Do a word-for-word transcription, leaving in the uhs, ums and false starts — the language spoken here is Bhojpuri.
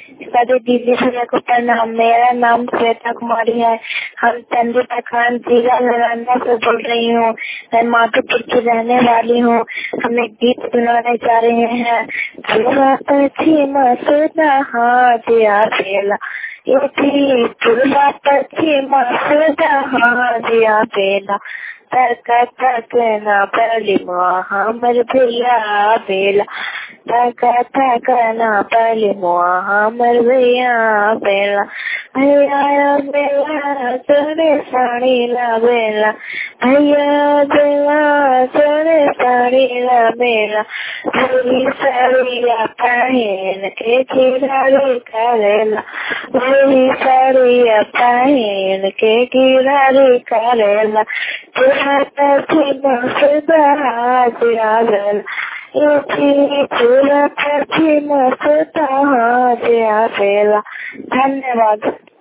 सभी दीदी भैया को प्रणाम। मेरा नाम श्वेता कुमारी है। हम चंद्रिका खान जिला नालंदा से बोल रही हूँ। मैं माधोपुर की रहने वाली हूँ। हम एक गीत सुनाने जा रहे हैं। पूरा पश्चिम सुना हाजिया बेला, ये थी पूरा पश्चिम सुना हाजिया बेला, तक तक ना पली हमर भैया बेला, तक तक ना पली हमर भैया बेला, भैया बेला सोने साड़ी ला बेला, भैया बेला सोने साड़ी ला बेला, भैया साड़िया पहन के किरारी करेला, भैया साड़िया पहन के किरारी करेला, धन्यवाद।